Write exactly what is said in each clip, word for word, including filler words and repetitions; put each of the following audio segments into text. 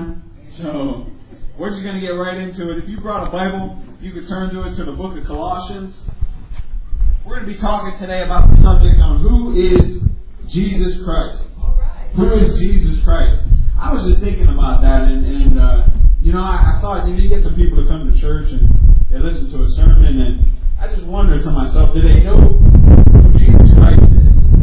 time, so we're just going to get right into it. If you brought a Bible, you could turn to it to the book of Colossians. We're going to be talking today about the subject on who is Jesus Christ. Who is Jesus Christ? I was just thinking about that, and, and uh, you know, I, I thought, you know, you get some people to come to church and they listen to a sermon, and I just wondered to myself, do they know who Jesus Christ is?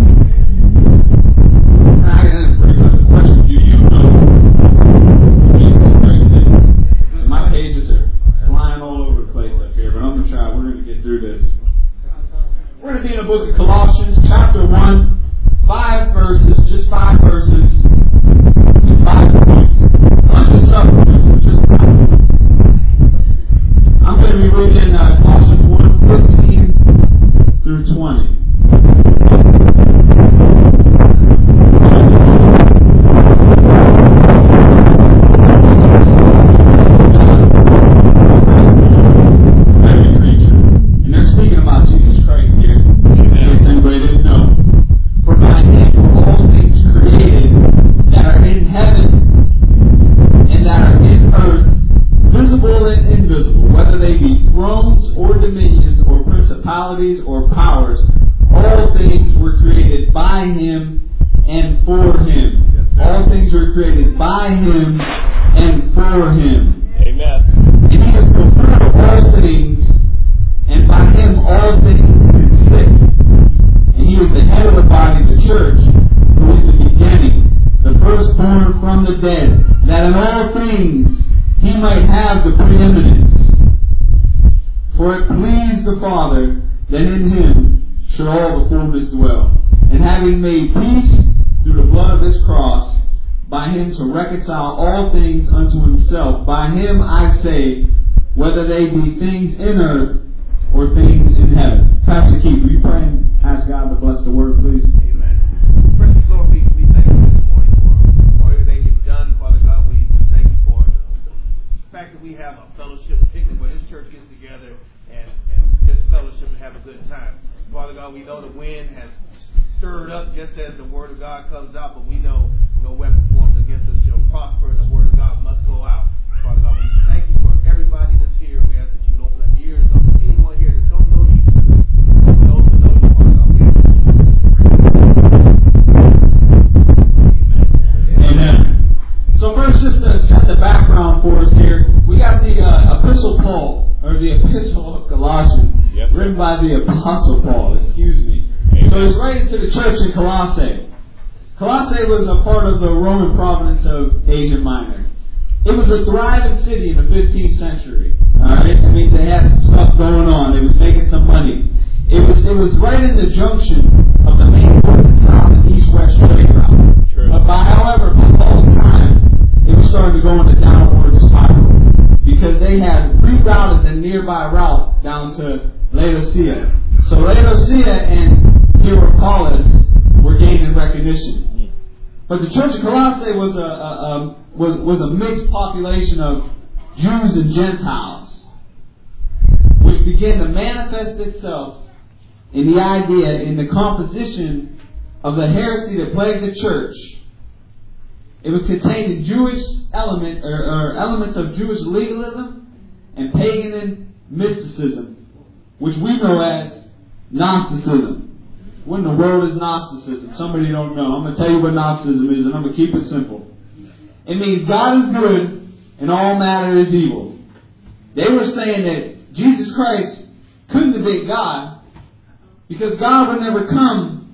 And I it brings up the question, do you know who Jesus Christ is? And my pages are flying all over the place up here, but I'm going to try. We're going to get through this. We're going to be in the book of Colossians, chapter one, five verses, just five verses, and five points. Not just supplements, but just five points. I'm going to be reading uh, Colossians one, fifteen through twenty. Or powers, all things were created by Him and for Him. Yes, all things were created by Him and for Him. Amen. And He is before all things, and by Him all things consist. And He is the head of the body, the church, who is the beginning, the firstborn from the dead, that in all things He might have the preeminence. For it pleased the Father that in Him should all the fullness dwell. And having made peace through the blood of His cross, by Him to reconcile all things unto Himself. By Him I say, whether they be things in earth or things in heaven. Pastor Keith, will you pray and ask God to bless the word, please? Amen. Precious Lord, we, we thank you this morning for, for everything you've done. Father God, we, we thank you for the, the fact that we have a fellowship, particularly where this church gets together and, and just fellowship and have a good time. Father God, we know the wind has stirred up just as the Word of God comes out, but we know no weapon formed against us shall prosper, and the Word of God must go out. Father God, we thank you for everybody that's here. We ask that you would open the ears of anyone here that don't know you. Those that know you, Father God, we ask that you would Amen. So first, just to set the background for us here, we got the uh, Epistle Paul. Or the Epistle of Colossians, yes, written by the Apostle Paul, excuse me. Amen. So he's writing to the church in Colossae. Colossae was a part of the Roman province of Asia Minor. It was a thriving city in the fifteenth century. Alright? I mean, they had some stuff going on. They was making some money. It was it was right in the junction of the main north and south and east-west trade routes. True. But by, however, by Paul's time, it was starting to go in a downward spiral. Because they had rerouted the nearby route down to Laodicea. So Laodicea and Hierapolis were gaining recognition. But the church of Colossae was a, a, a was was a mixed population of Jews and Gentiles, which began to manifest itself in the idea, in the composition of the heresy that plagued the church. It was contained in Jewish element or, or elements of Jewish legalism and pagan mysticism, which we know as Gnosticism. What in the world is Gnosticism? Somebody you don't know. I'm going to tell you what Gnosticism is, and I'm going to keep it simple. It means God is good and all matter is evil. They were saying that Jesus Christ couldn't have been God because God would never come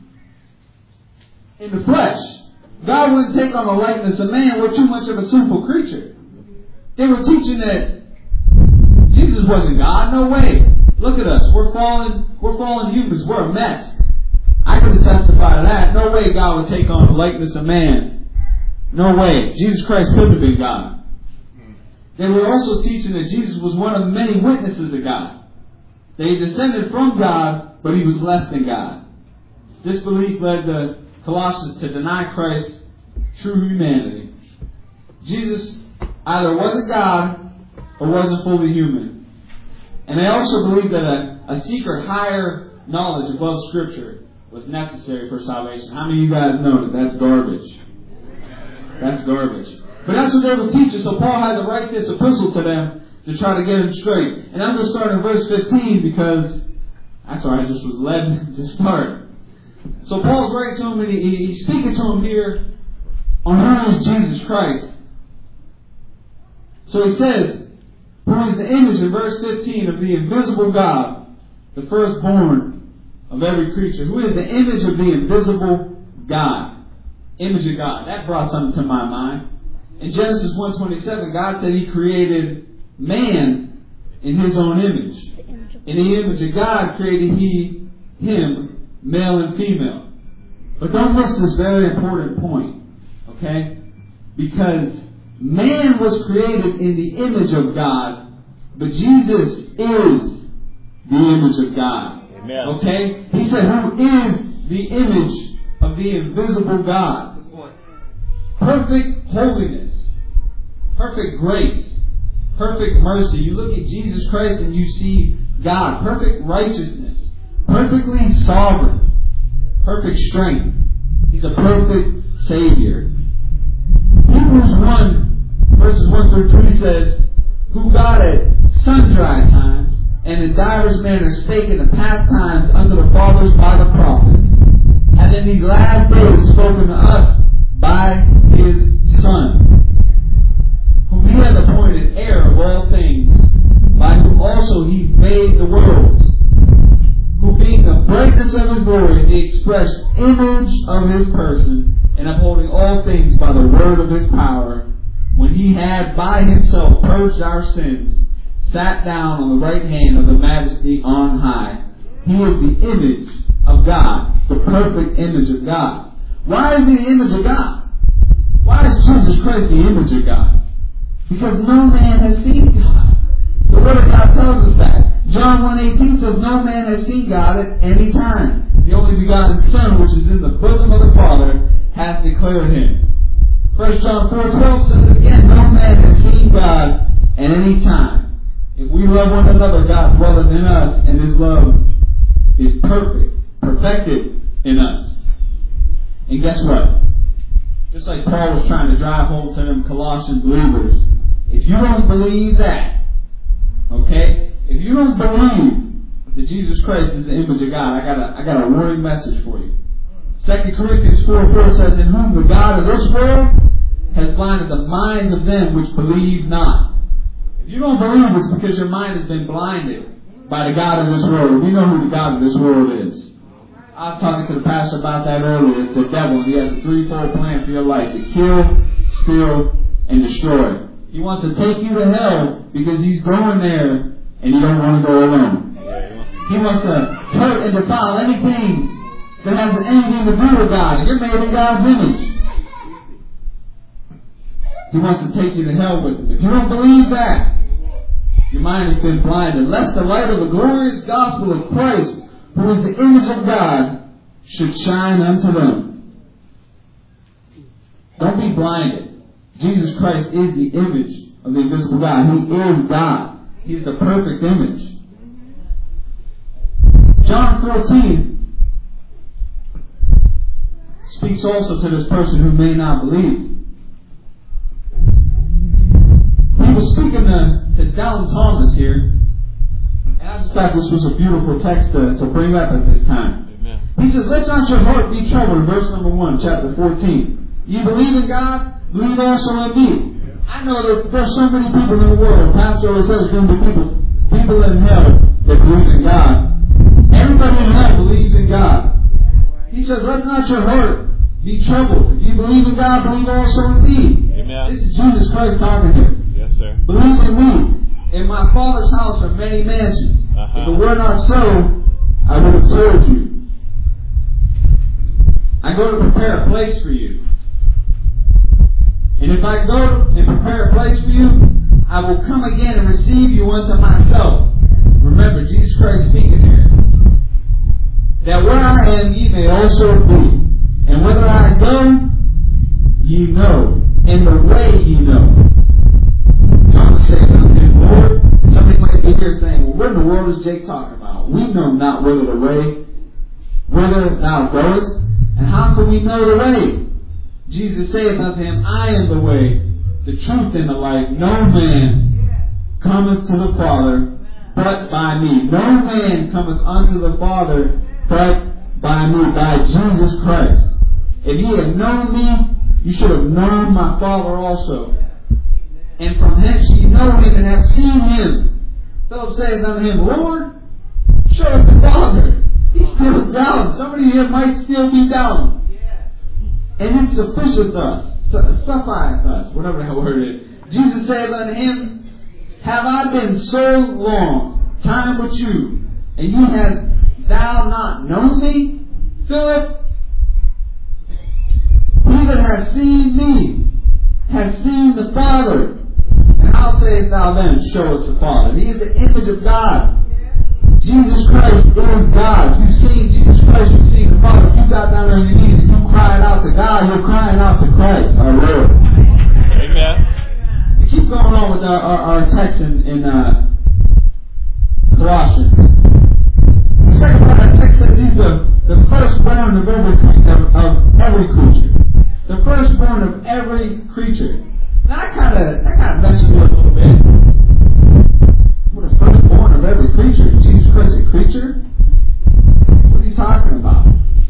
in the flesh. God wouldn't take on the likeness of man. We're too much of a sinful creature. They were teaching that Jesus wasn't God. No way. Look at us. We're fallen, we're fallen humans. We're a mess. I can testify to that. No way God would take on the likeness of man. No way. Jesus Christ couldn't have been God. They were also teaching that Jesus was one of the many witnesses of God. That He descended from God, but He was less than God. This belief led the Colossians to deny Christ's true humanity. Jesus either wasn't God or wasn't fully human. And they also believed that a, a secret higher knowledge above Scripture was necessary for salvation. How many of you guys know that that's garbage? That's garbage. But that's what they were teaching, so Paul had to write this epistle to them to try to get them straight. And I'm going to start in verse fifteen because that's where I just was led to start. So Paul's writing to him, and he, he's speaking to him here on who is Jesus Christ. So he says, who is the image in verse fifteen of the invisible God, the firstborn of every creature. Who is the image of the invisible God? Image of God. That brought something to my mind. In Genesis one twenty-seven, God said He created man in His own image. In the image of God created He him, male and female. But don't miss this very important point, okay? Because man was created in the image of God, but Jesus is the image of God. Amen. Okay? He said, who is the image of the invisible God? Perfect holiness, perfect grace, perfect mercy. You look at Jesus Christ and you see God, perfect righteousness, perfectly sovereign, perfect strength. He's a perfect Savior. Hebrews one, verses one through three says, who God at sundry times and in divers manners spake in the past times unto the fathers by the prophets, and in these last days spoken to us by His Son, whom He hath appointed heir of all things, by whom also He made the worlds, who being the brightness of His glory, the express image of His person, and upholding all things by the word of His power, when He had by Himself purged our sins, sat down on the right hand of the Majesty on high. He is the image of God, the perfect image of God. Why is He the image of God? Why is Jesus Christ the image of God? Because no man has seen God. The Word of God tells us that. John one eighteen says, no man has seen God at any time. The only begotten Son, which is in the bosom of the Father, hath declared Him. First John four twelve says it again, no man has seen God at any time. If we love one another, God dwelleth in us, and His love is perfect, perfected in us. And guess what? Just like Paul was trying to drive home to them Colossian believers, if you don't believe that, okay, if you don't believe that Jesus Christ is the image of God, I got a, I got a warning message for you. Second Corinthians four four says, in whom the God of this world has blinded the minds of them which believe not. If you don't believe, it's because your mind has been blinded by the God of this world. We know who the God of this world is. I was talking to the pastor about that earlier. It's the devil. He has a threefold plan for your life: to kill, steal, and destroy. He wants to take you to hell because he's going there and you don't want to go alone. He wants to hurt and defile anything that has anything to do with God. You're made in God's image. He wants to take you to hell with him. If you don't believe that, your mind has been blinded. Lest the light of the glorious gospel of Christ, who is the image of God, should shine unto them. Don't be blinded. Jesus Christ is the image of the invisible God. He is God. He is the perfect image. John fourteen speaks also to this person who may not believe. He was speaking to, to Doubting Thomas here. And I just thought this was a beautiful text to, to bring up at this time. Amen. He says, let not your heart be troubled, verse number one, chapter fourteen. You believe in God, believe also in me. Yeah. I know that there's so many people in the world. Pastor always says there's going to be people, people in hell that believe in God. Everybody in hell believes in God. He says, let not your heart be troubled. If you believe in God, believe also in me. Amen. This is Jesus Christ talking here. Yes, sir. Believe in me. In my Father's house are many mansions. Uh-huh. If it were not so, I would have told you. I go to prepare a place for you. And if I go and prepare a place for you, I will come again and receive you unto myself. Remember, Jesus Christ speaking here. That where I am, ye may also be. And whither I go, ye know. And the way ye know. Thomas said unto him, Lord, and somebody might be here saying, well, what in the world is Jake talking about? We know not whither the way, whither thou goest, and how can we know the way? Jesus saith unto him, I am the way, the truth, and the life. No man cometh to the Father but by me. No man cometh unto the Father but by me, by Jesus Christ. If ye had known me, you should have known my Father also. And from hence ye know him and have seen him. Philip saith unto him, Lord, show us the Father. He's still doubting. Somebody here might still be doubting. And it sufficeth us, suffieth us, whatever that word is. Jesus saith unto him, Have I been so long time with you, and you have thou not known me, Philip? He that hath seen me hath seen the Father. And how sayest thou then, show us the Father? He is the image of God. Jesus Christ is God. If you've seen Jesus Christ, you've seen the Father. If you got down on your knees and you cried out to God, you're crying out to Christ, our Lord. Amen. We keep going on with our, our, our text in, in uh, Colossians. The second part of the text says he's the, the firstborn of every, of, of every creature. The firstborn of every creature. Now that kind of that kind of messes me up a little bit. What the firstborn of every creature? Is Jesus Christ a creature? What are you talking about?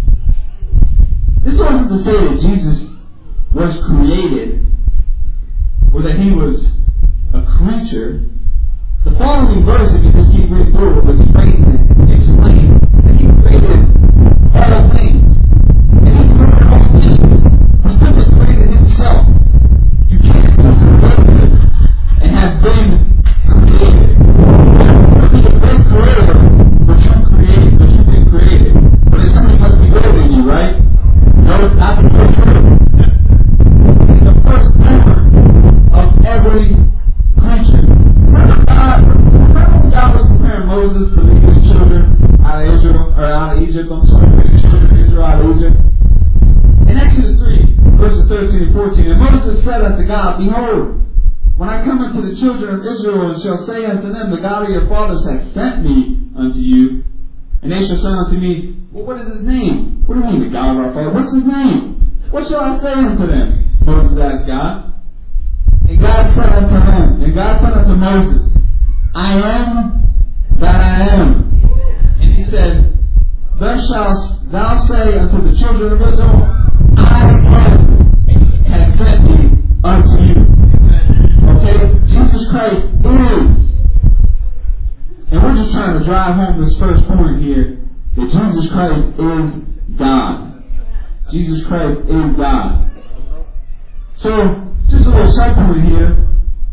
This wasn't to say that Jesus was created or that he was a creature. The following verse, if you just keep reading through it, will explain that, explain that he created all things. And he created all things. He could have created himself. You can't be created and have been created. You have been created, but you created, but you've been created. But then somebody must be greater than you, right? No, not the firstborn. He's the firstborn of every creature. Remember God, remember when God was preparing Moses to lead his children out of Israel, or out of Egypt, I'm sorry, his children of Israel out of Egypt? In Exodus three, verses thirteen and fourteen, and Moses said unto God, Behold, when I come unto the children of Israel, and shall say unto them, The God of your fathers hath sent me unto you, and they shall say unto me, Well, what is his name? What do you mean, the God of our father? What's his name? What shall I say unto them? Moses asked God. And God said unto him, and God said unto Moses, I am that I am. And he said, Thus shalt thou say unto the children of Israel, I am has sent me unto you. Okay? Jesus Christ is. And we're just trying to drive home this first point here, that Jesus Christ is God. Jesus Christ is God. So, just a little side point here.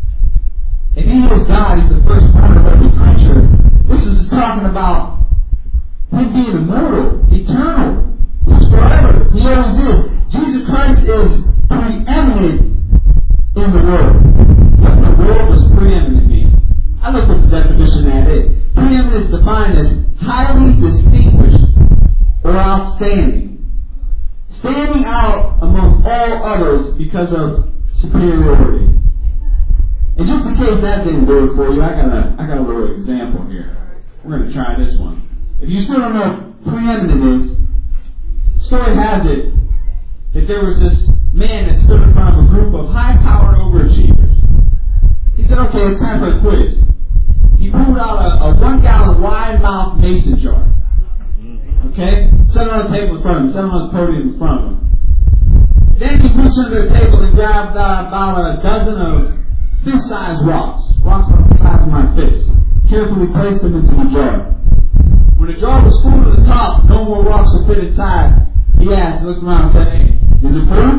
If he is God, he's the firstborn of every creature. This is talking about him being immortal, eternal. He's forever. He always is. Jesus Christ is preeminent in the world. What in the world does preeminent mean? I looked up the definition at it. Preeminent is defined as highly distinguished or outstanding. Standing out among all others because of superiority. And just in case that didn't work for you, I got a I got a little example here. We're going to try this one. If you still don't know what preeminent is, story has it that there was this man that stood in front of a group of high-powered overachievers. He said, okay, it's time for a quiz. He pulled out a, a one-gallon wide-mouthed mason jar. Okay? Set it on the table in front of him. Set it on his podium in front of him. Then he reached under the table and grabbed uh, about a dozen of fist-sized rocks. Rocks about the size of my fist. Carefully placed them into the jar. When the jar was full to the top, no more rocks would fit inside. He asked, looked around and said, hey, is it full?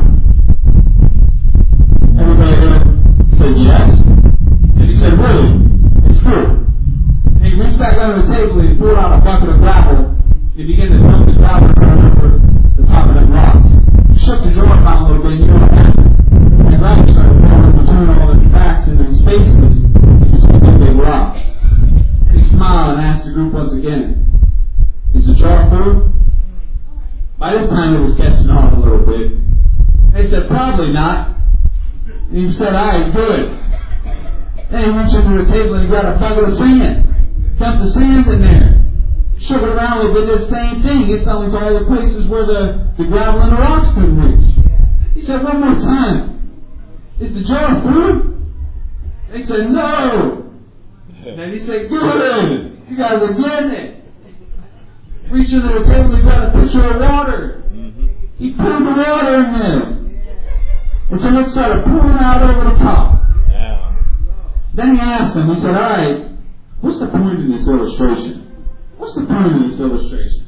Everybody there said yes. And he said, really? It's full. And he reached back under the table and he pulled out a bucket of gravel. He began to dump the gravel over the top of them rocks. He shook the jar about a little bit, and you know what happened? The gravel started falling between all the cracks and the spaces. He just became big rocks. He smiled and asked the group once again, is the jar full? By this time it was catching on a little bit. They said, probably not. And he said, alright, good. Then he reached under the table and he got a bucket of sand. Dumped the sand in there. Shook it around a little bit, did the same thing. It fell into all the places where the, the gravel and the rocks couldn't reach. He said, one more time. is the jar of food? They said, no. And then he said, good. You guys are getting it. Reach into the table, you got a pitcher of water. Mm-hmm. He poured the water in there. And so it started pouring out over the top. Yeah. Then he asked them, he said, all right, what's the point of this illustration? What's the point of this illustration?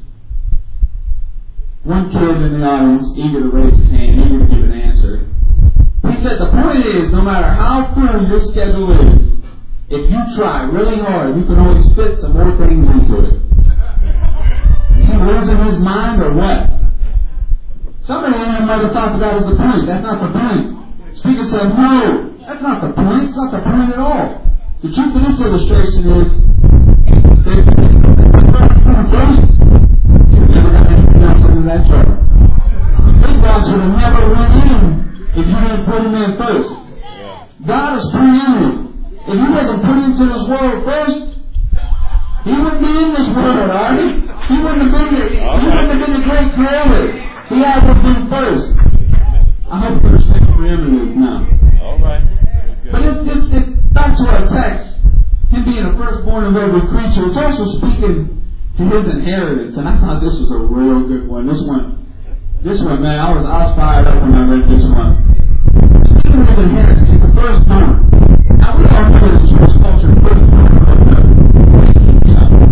One kid in the audience, eager to raise his hand, eager to give an answer. He said, the point is, no matter how full your schedule is, if you try really hard, you can always fit some more things into it. Is he losing his mind or what? Somebody in there might have thought that, that was the point. That's not the point. Speaker said, no, that's not the point. It's not the point at all. The truth of this illustration is, if you first, you've never got anything else into that jar. The big box would have never went in if you didn't put him in first. God is preeminent. If he wasn't put into this world first, he wouldn't be in this world, alright? He wouldn't have been the, he wouldn't have been the great creator. He had to have been first. I hope you understand preeminence now. Alright. But this, this, this, back to our text, him being a firstborn of every creature, it's also speaking to his inheritance. And I thought this was a real good one. This one, this one, man, I was, I was fired up when I read this one. Speaking of his inheritance, he's the firstborn. Now we all know that in Jewish culture, firstborn was the king's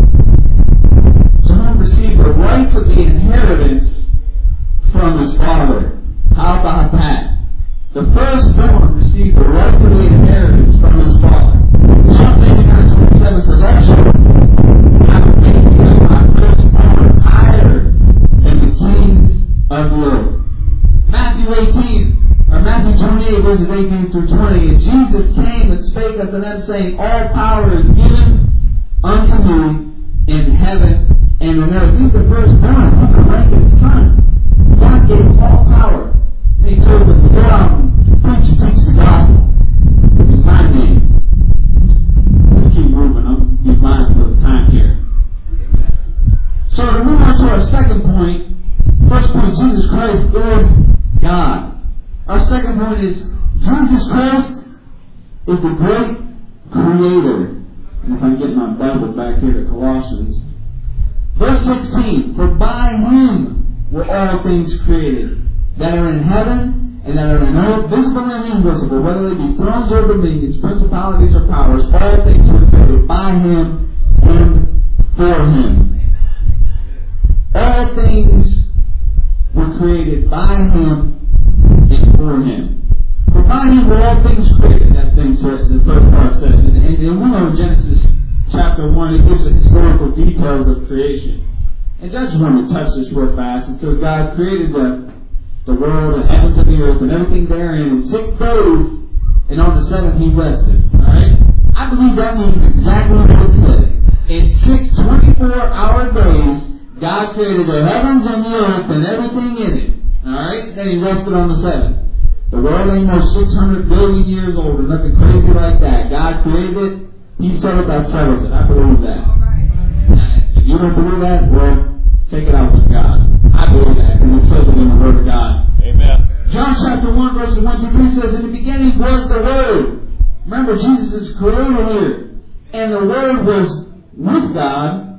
son. So he received the rights of the inheritance from his father. How about that? The firstborn received the rights of the inheritance from his father. Psalm eighty-nine twenty-seven says, also, I will make him my firstborn higher than the kings of the earth. Matthew eighteen, or Matthew twenty-eight, verses eighteen through twenty, and Jesus came and spake unto them, saying, all power is given unto me in heaven and in earth. He's the firstborn. He's the ranking son. God gave him all power. And he told them to go out and preach and teach the gospel in my name. Let's keep moving. I'll be mindful of the time here. So to move on to our second point, first point, Jesus Christ is God. Our second point is Jesus Christ is the great creator. And if I can get my Bible back here to Colossians. Verse sixteen, for by him were all things created, that are in heaven and that are in earth, visible and invisible, whether they be thrones or dominions, principalities or powers, all things were created by him and for him. All things were created by him and for him. For by him were all things created, that thing said, the first part says. And, and, and we know in Genesis chapter one, it gives the historical details of creation. And I just want to touch this real fast. It says God created the, the world, the heavens and the earth, and everything therein in six days, and on the seventh he rested. Alright? I believe that means exactly what it says. In six twenty-four hour days, God created the heavens and the earth and everything in it. Alright? Then he rested on the seventh. The world ain't no six hundred billion years old or nothing crazy like that. God created it. He said it, that settles it. I believe that. Now, if you don't believe that, well, take it out with God. I believe that, and it says it in the Word of God. Amen. John chapter one, verses one through three says, in the beginning was the Word. Remember, Jesus is creator here. And the Word was with God.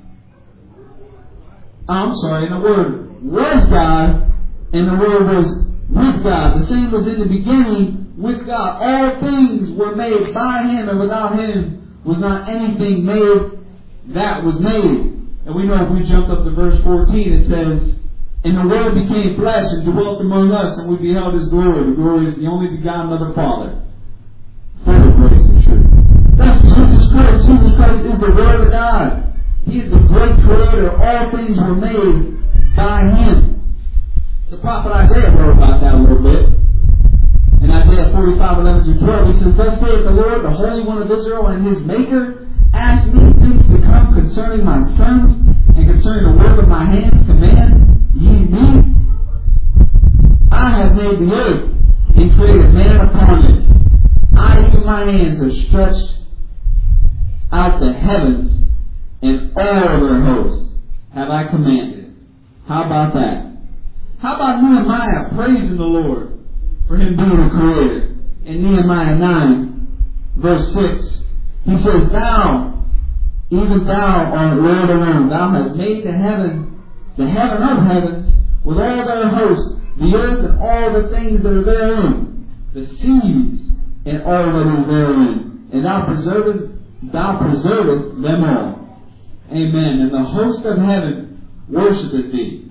I'm sorry, and the Word was God, and the Word was with God. The same was in the beginning with God. All things were made by him, and without him was not anything made that was made. And we know if we jump up to verse fourteen, it says, and the Word became flesh and dwelt among us, and we beheld his glory. The glory is the only begotten of the Father, full of grace and truth. That's Jesus Christ. Jesus Christ is the Word of God. He is the great creator. All things were made by him. The prophet Isaiah wrote about that a little bit. In Isaiah forty-five, eleven through twelve, he says, thus saith the Lord, the Holy One of Israel, and his Maker, ask me things to come concerning my sons, and concerning the work of my hands, command ye me. I have made the earth, and created man upon it. I, even my hands, have stretched out the heavens, and all their hosts have I commanded. How about that? How about Nehemiah praising the Lord for him being a creator? in Nehemiah nine, verse six, he says, Thou, even thou art Lord alone. Thou hast made the heaven, the heaven of heavens, with all their hosts, the earth and all the things that are therein, the seas and all that is therein. And thou preservest, thou preservest them all. Amen. And the host of heaven worshipeth thee.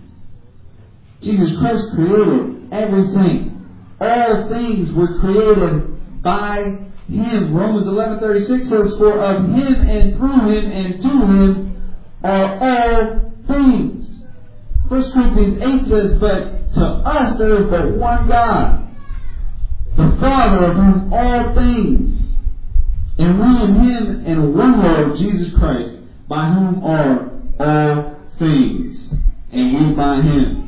Jesus Christ created everything. All things were created by Him. Romans eleven thirty-six says, For of Him and through Him and to Him are all things. First Corinthians eight says, But to us there is but one God, the Father, of whom all things, and we in Him, and one Lord, Jesus Christ, by whom are all things, and we by Him.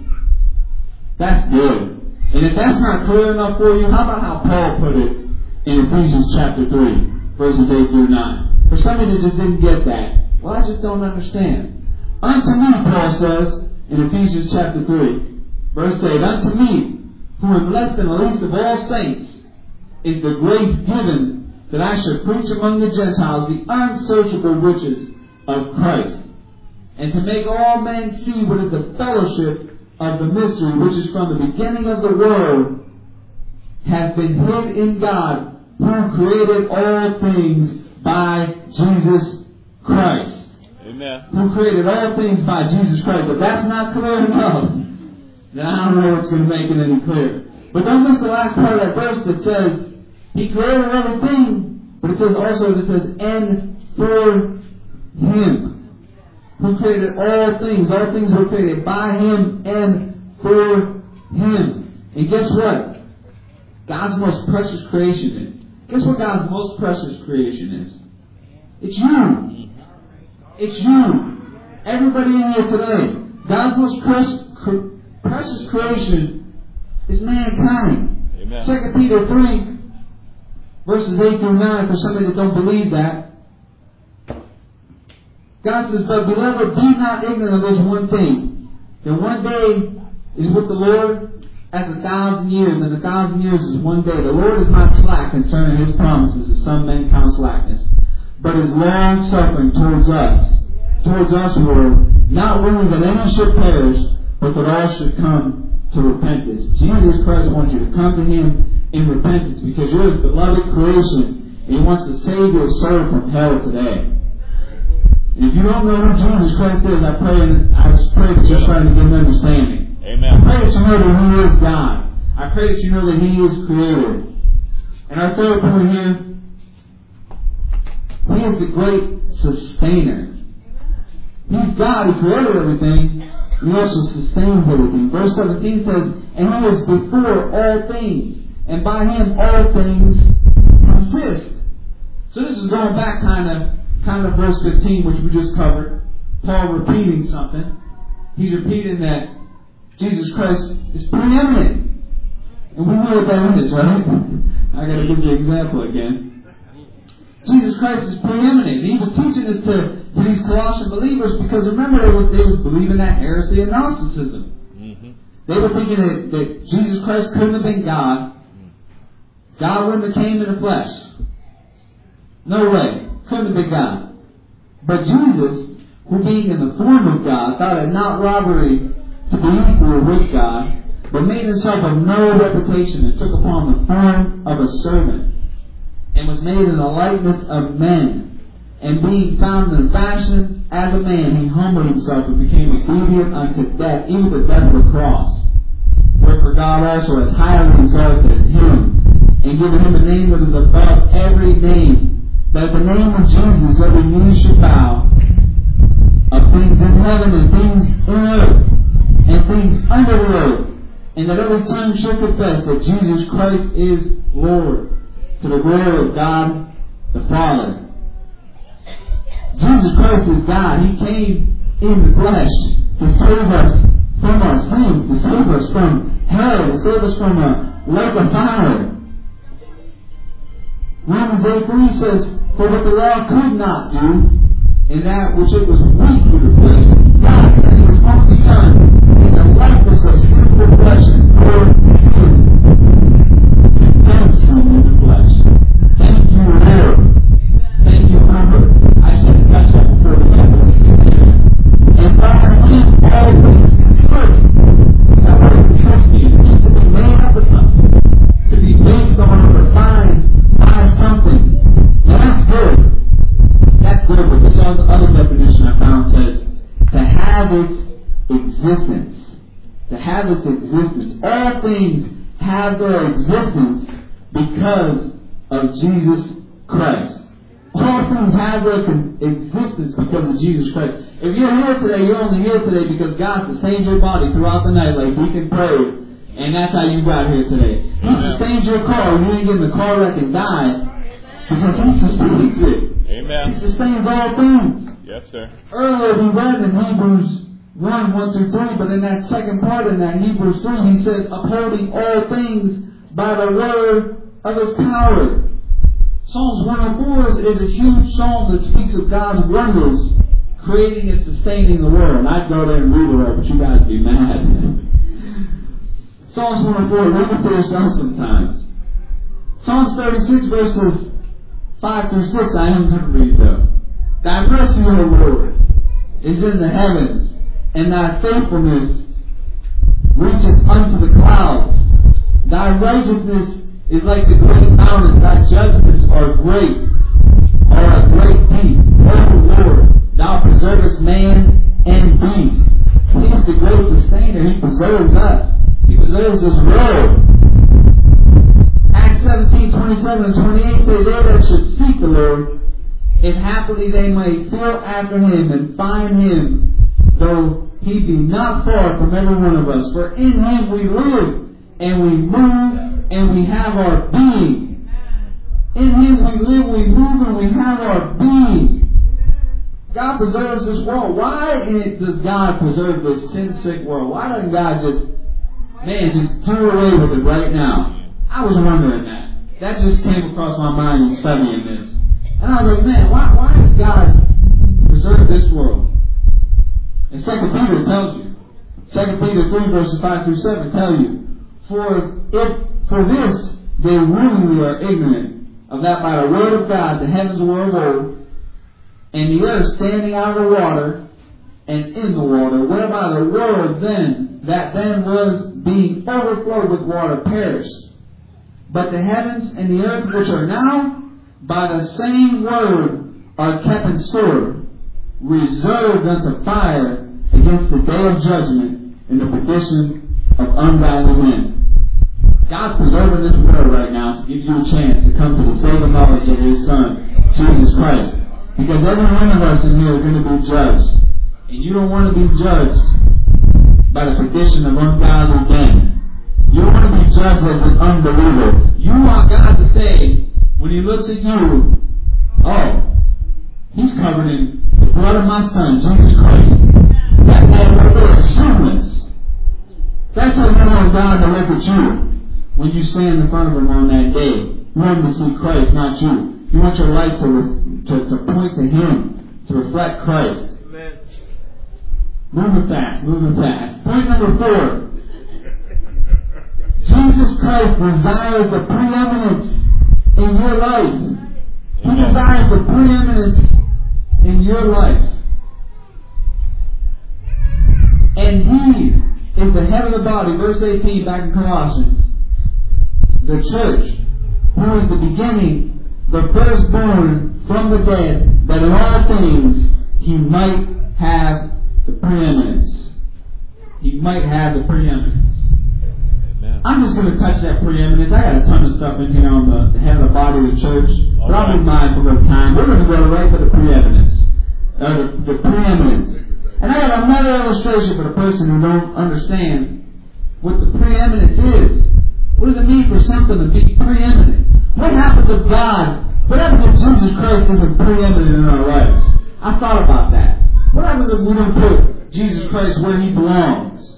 That's good. And if that's not clear enough for you, how about how Paul put it in Ephesians chapter three, verses eight through nine? For some of you just didn't get that. Well, I just don't understand. Unto me, Paul says, in Ephesians chapter three, verse eight, Unto me, who am less than the least of all saints, is the grace given that I should preach among the Gentiles the unsearchable riches of Christ, and to make all men see what is the fellowship of the mystery, which is from the beginning of the world, hath been hid in God, who created all things by Jesus Christ. Amen. Who created all things by Jesus Christ. If that's not clear enough, then I don't know what's going to make it any clearer. But don't miss the last part of that verse that says, He created everything, but it says also, it says, and for Him. Who created all things. All things were created by Him and for Him. And guess what? God's most precious creation is. Guess what God's most precious creation is? It's you. It's you. Everybody in here today. God's most precious, precious creation is mankind. Amen. Second Peter three, verses eight through nine, for somebody that don't believe that. God says, But beloved, be not ignorant of this one thing, that one day is with the Lord as a thousand years, and a thousand years is one day. The Lord is not slack concerning His promises, as some men count slackness, but is long suffering towards us, towards us, Lord, not willing that any should perish, but that all should come to repentance. Jesus Christ wants you to come to Him in repentance, because you're His beloved creation, and He wants to save your soul from hell today. And if you don't know who Jesus Christ is, I pray, I pray that you're trying to get an understanding. Amen. I pray that you know that He is God. I pray that you know that He is Creator. And our third point here, He is the great sustainer. He's God. He created everything. And He also sustains everything. Verse seventeen says, And He is before all things, and by Him all things consist. So this is going back kind of Kind of verse fifteen, which we just covered. Paul repeating something. He's repeating that Jesus Christ is preeminent. And we know what that is, right? I got to give you an example again. Jesus Christ is preeminent. He was teaching this to, to these Colossian believers because remember they was, they was believing that heresy of Gnosticism. Mm-hmm. They were thinking that, that Jesus Christ couldn't have been God. God wouldn't have came in the flesh. No way. Couldn't have been God. But Jesus, who being in the form of God, thought it not robbery to be equal with God, but made Himself of no reputation, and took upon the form of a servant, and was made in the likeness of men. And being found in fashion as a man, He humbled Himself and became obedient unto death, even the death of the cross. Wherefore God also has highly exalted Him, and given Him a name that is above every name, that at the name of Jesus every knee should bow, of things in heaven and things in earth and things under the earth, and that every tongue should confess that Jesus Christ is Lord, to the glory of God the Father. Jesus Christ is God. He came in the flesh to save us from our sins, to save us from hell, to save us from a lake of fire. Romans eight three says, For what the law could not do, in that which it was weak through the flesh, God sent His own Son in the likeness of sinful flesh for sin, condemned sin in the have its existence. To have its existence. All things have their existence because of Jesus Christ. All things have their existence because of Jesus Christ. If you're here today, you're only here today because God sustains your body throughout the night like Deacon prayed. And that's how you got here today. He sustains your car. You ain't get in the car wreck and die because He sustains it. Amen. He sustains all things. Yes, sir. Earlier we read in Hebrews one, one through three, but in that second part in that Hebrews three, he says, upholding all things by the word of His power. Psalms one oh four is, is a huge psalm that speaks of God's wonders creating and sustaining the world. And I'd go there and read it all, but you guys would be mad. Psalms one oh four, read it for yourself sometimes. Psalms thirty-six verses five through six, I am going to read though. Thy mercy, O Lord, is in the heavens, and Thy faithfulness reacheth unto the clouds. Thy righteousness is like the great mountains. Thy judgments are great, are a great deep. O Lord, Thou preservest man and beast. He is the great sustainer. He preserves us. He preserves this world. Acts seventeen, twenty-seven and twenty-eight say, they that should seek the Lord, if happily they might feel after Him and find Him, though He be not far from every one of us. For in Him we live, and we move, and we have our being. In Him we live, we move, and we have our being. God preserves this world. Why does God preserve this sin-sick world? Why doesn't God just, man, just do away with it right now? I was wondering that. That just came across my mind in studying this. And I was like, man, why, why does God preserve this world? And Second Peter tells you. Second Peter three verses five through seven tell you, For if for this they willingly are ignorant of that by the word of God the heavens were of old, and the earth standing out of the water and in the water, whereby the world then that then was being overflowed with water perished. But the heavens and the earth which are now by the same word are kept in store, reserved unto fire against the day of judgment and the perdition of ungodly men. God's preserving this world right now to give you a chance to come to the saving knowledge of His Son, Jesus Christ. Because every one of us in here are going to be judged. And you don't want to be judged by the perdition of ungodly men. You don't want to be judged as an unbeliever. You want God to say, when He looks at you, oh, He's covered in the blood of my Son, Jesus Christ. That man right there is sinless. That's how you want God to look at you when you stand in front of Him on that day. You want Him to see Christ, not you. You want your life to, re- to, to point to Him, to reflect Christ. Amen. Moving fast, moving fast. Point number four. Jesus Christ desires the preeminence in your life. He desires the preeminence in your life. And He is the head of the body. Verse eighteen back in Colossians. The church, who is the beginning, the firstborn from the dead, that in all things He might have the preeminence. He might have the preeminence. Amen. I'm just going to touch that preeminence. I got a ton of stuff in here on the, the head of the body of the church, but I'll be mindful of time. We're going to go right to the preeminence. Uh, the, the preeminence. And I have another illustration for the person who don't understand what the preeminence is. What does it mean for something to be preeminent? What happens if God, what happens if Jesus Christ isn't preeminent in our lives? I thought about that. What happens if we don't put Jesus Christ where He belongs?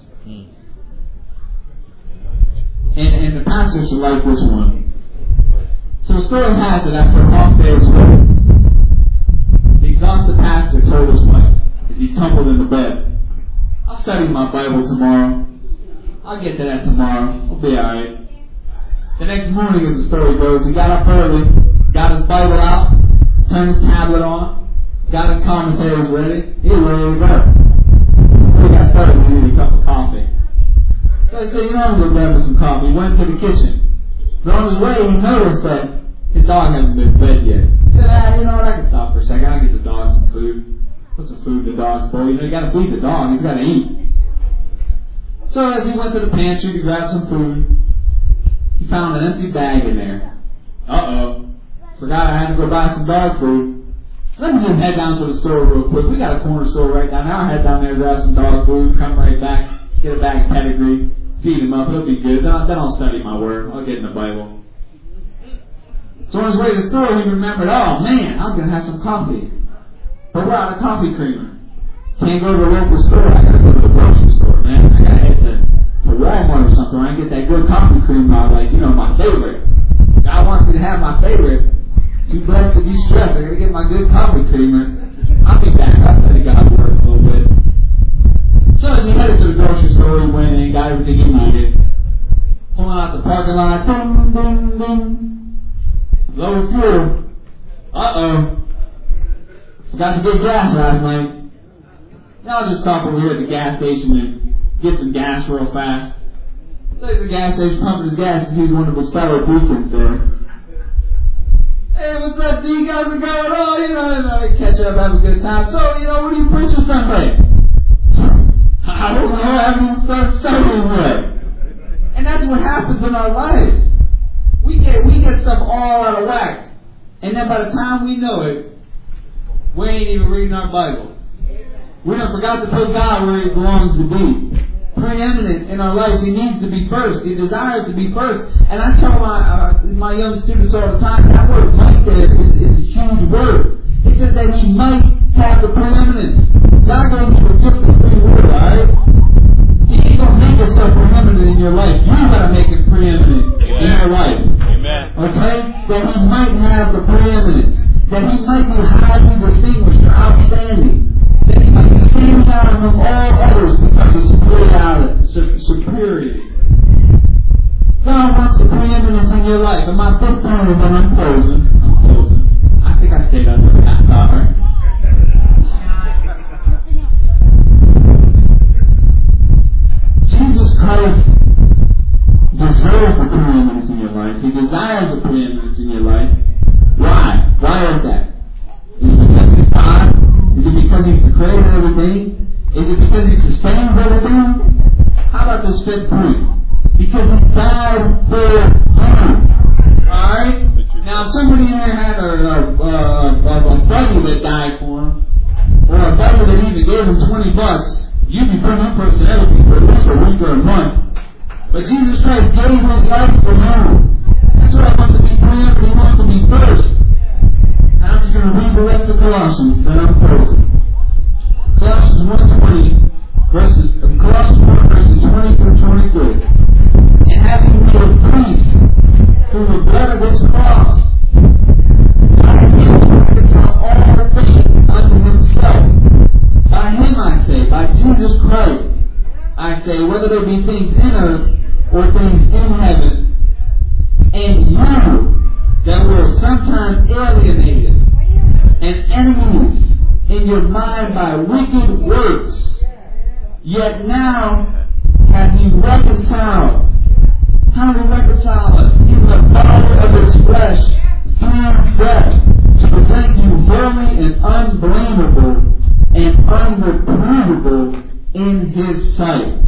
And, and the pastor should like this one. So the story has it after a long day's work, the exhausted pastor told his wife as he tumbled into bed, I'll study my Bible tomorrow. I'll get to that tomorrow. I'll be alright. The next morning, as the story goes, he got up early, got his Bible out, turned his tablet on, got his commentaries ready. He was ready to go. So he got started, he needed a cup of coffee. So I said, you know, I'm going to grab me some coffee. He went to the kitchen. But on his way, he noticed that his dog hadn't been fed yet. He said, ah, you know what, I can stop for a second. I'll get the dog some food. Put some food in the dog's bowl. You know, you got to feed the dog. He's got to eat. So as he went to the pantry to grab some food, he found an empty bag in there. Uh-oh. Forgot I had to go buy some dog food. Let me just head down to the store real quick. We got a corner store right down there. I'll head down there, grab some dog food, come right back, get a bag of pedigree, feed him up. It'll be good. Then I'll, then I'll study my word. I'll get in the Bible. So on his way to the store, he remembered, oh man, I was going to have some coffee. But we're out of coffee creamer. Can't go to the local store. I got to go to the grocery store, man. I got to head to, to Walmart or something where I can get that good coffee creamer, like, you know, my favorite. God wants me to have my favorite. Too blessed to be stressed. I got to get my good coffee creamer. I'll be back. I'll study God's word a little bit. So as he headed to the grocery store, he went in, got everything he needed. Pulling out the parking lot. Ding, ding, ding. Low fuel. Uh-oh. Forgot to get gas last night. Now I'll just stop over here at the gas station and get some gas real fast. So at the gas station pumping his gas and sees one of his fellow deacons there. Hey, what's up, D? How's it going? Oh, you know, and I catch up, have a good time. So, you know, what do you preach on Sunday? I don't know. I haven't started studying yet. And that's what happens in our lives. We get we get stuff all out of whack. And then by the time we know it, we ain't even reading our Bible. We done forgot to put God where He belongs to be. Preeminent in our lives. He needs to be first. He desires to be first. And I tell my uh, my young students all the time, that word might there is, is a huge word. It says that He might have the preeminence. God gave you a gift of free will, alright? He ain't going to make yourself preeminent in your life. You got to make it preeminent Amen. In your life. Amen. Okay? That He might have the preeminence. That He might be highly distinguished or outstanding. That He might be standing out among all others because of superiority. superiority. God wants the preeminence in your life. And my fifth point is when I'm closing. I'm closing. I think I stayed under the half hour. Jesus Christ deserves the preeminence in your life. He desires the preeminence in your life. Why? Why is that? Is it because He's God? Is it because He's the creator of everything? Is it because He sustains everything? How about this fifth point? Because He died for you. Alright? Now, if somebody in here had a, a, a, a buddy that died for him, or a buddy that even gave him twenty bucks, you'd be pretty that person that would be for at least a week or a month. But Jesus Christ gave His life for you. That's why He wants to be preeminent. He wants to be first. And I'm just going to read the rest of Colossians, then I'm closing. Colossians one twenty, verses, Colossians one verses twenty through twenty-three. And having made peace through the blood of His cross, by Him to reconcile all things unto Himself. By Him I say, by Jesus Christ, I say, whether there be things in earth or things in heaven, and you that were sometimes alienated and enemies in your mind by wicked works, yet now hath He reconciled. How did He reconcile us? In the body of His flesh through death, to present you holy and unblameable and unreprovable in His sight.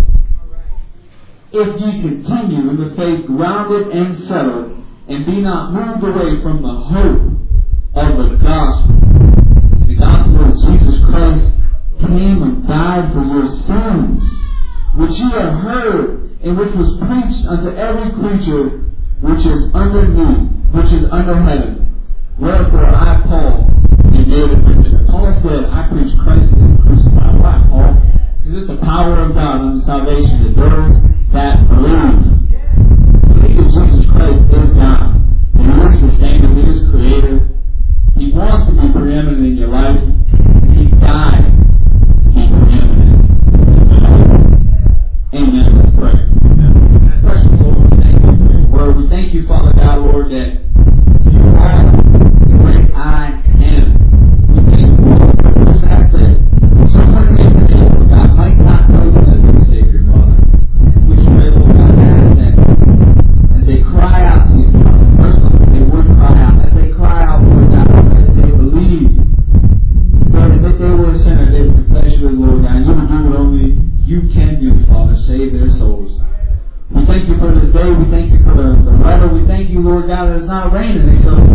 If ye continue in the faith grounded and settled, and be not moved away from the hope of the gospel. The gospel of Jesus Christ came and died for your sins, which ye have heard, and which was preached unto every creature which is underneath, which is under heaven. Wherefore I, Paul, am made a preacher. Paul said, I preach Christ and crucified. Why, Paul? Because it's the power of God unto salvation to those that believe. Believe that Jesus Christ is God, and He is sustainer, He is creator. He wants to be preeminent in your life. He died to be preeminent in your life. Amen. Let's pray. Precious Lord, we thank You for Your word. We thank You, Father God, Lord, that You are the great I am. We thank You for the purpose that someone here today, Lord God, might not know You as their Savior, Father. We pray, Lord God, that Lord God, it's not raining. They said,